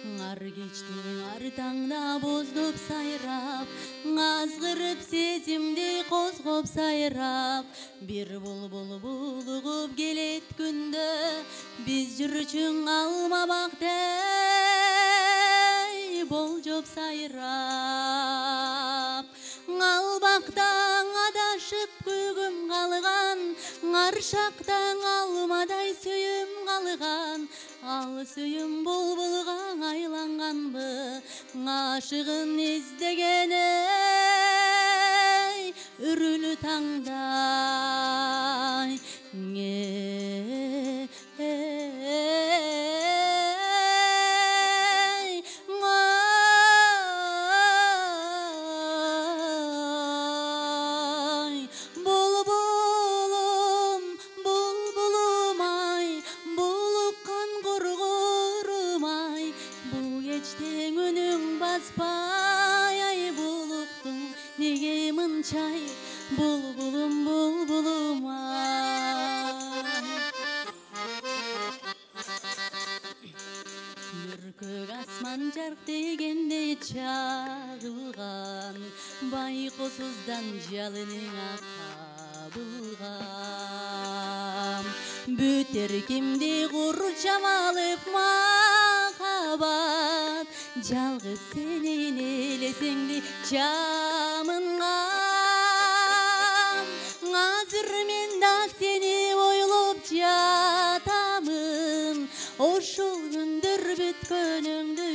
Ар кечтең ар таңда боздоп сайрап, азгырып сезимди козгоп сайрап, бир булбул булугуп келет күндө, биз жүрчүң алма бактей болжоп сайрап. Албактаң адашып күгүм калган, аршактаң алмадай сүйүм калган, ал сүйүм булбулга айланганбы, ашыгын издеген эй, үрүлү таңдай. Баспай ай булуктуң неге мынчай, булбулум булбулум ай. Бүркөк асман жарк дегендей чагылган, байкосуздан жалыныңа кабылган. Бүтер кимди курчам алып махабат, жалгыз сенин элесеңди жамынган. Азыр мен да сени ойлоп жатамын, ошол күндөр бүткөнүңдү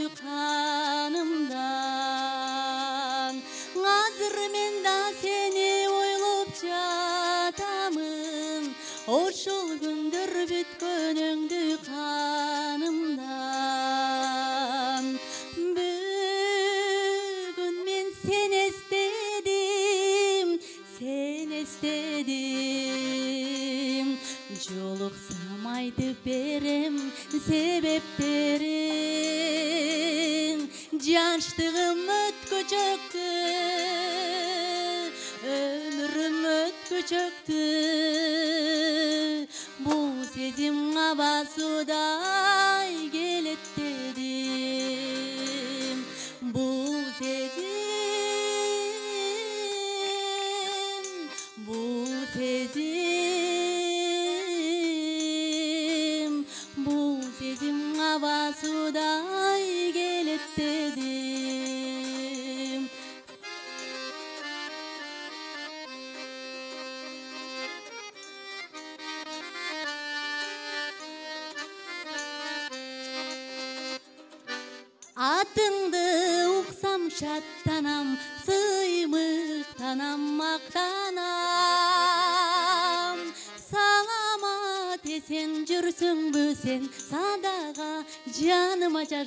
канымдан. Азыр мен да сени ойлоп жатамын, ошол күндөр бүткөнүңдү канымдан. Бүгүн мен сени эстедим, жолуксам айтып берем себептерин. Жаштыгым өткөчөктү, өмүрүм өткөчөктү, бул сезим абасудай келет дедим. Бул сезим, бул сезим, бул сезим абасудай келет дедим. Атыңды уксам шаттанам, сыймыктанам, мактанам. Саламат эсен жүрсүңбү сен, садага жаныма жаш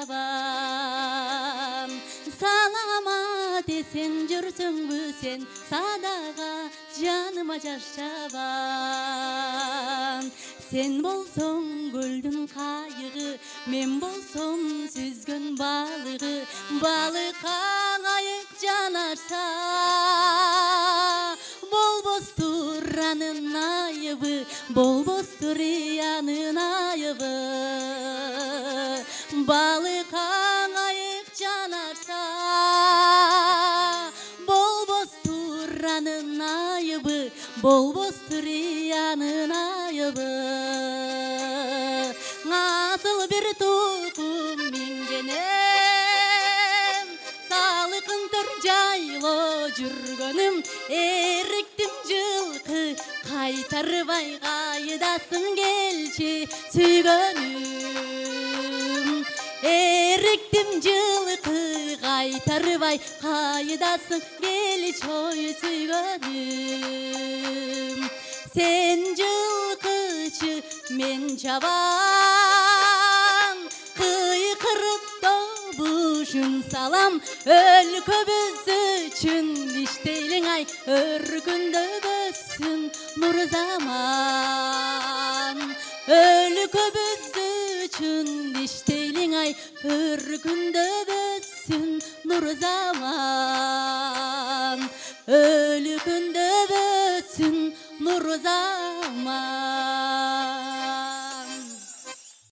чабам. Саламат эсен жүрсүңбү сен, садага жаныма жаш чабам. Сен болсоң көлдүн кайыгы, мен болсом сүзгөн балыгы. Балыкка кайык жанарса, болбостур анын айыбы, болбостур анын айыбы. Балыкка кайык жанарса, болбостур анын айыбы, болбостур анын айыбы. Асыл бир тукум мингенем, салыкын төр жайло жүргөнүм, эриктим жылкы кайтарбай кайдасың келчи сүйгөнүм. Эриктим жылкы кайтарбай кайдасың келчи ой сүйгөнүм. Сен жылкычы, мен чабан, кыйкырып добушун салам. Өлкөбүз үчүн иштейлиң ай, өр күндө бөссүн нур заман. Өлкөбүз үчүн иштейлиң ай, өр күндө бөссүн нур заман. Өлкөндө бөссүн нур заман.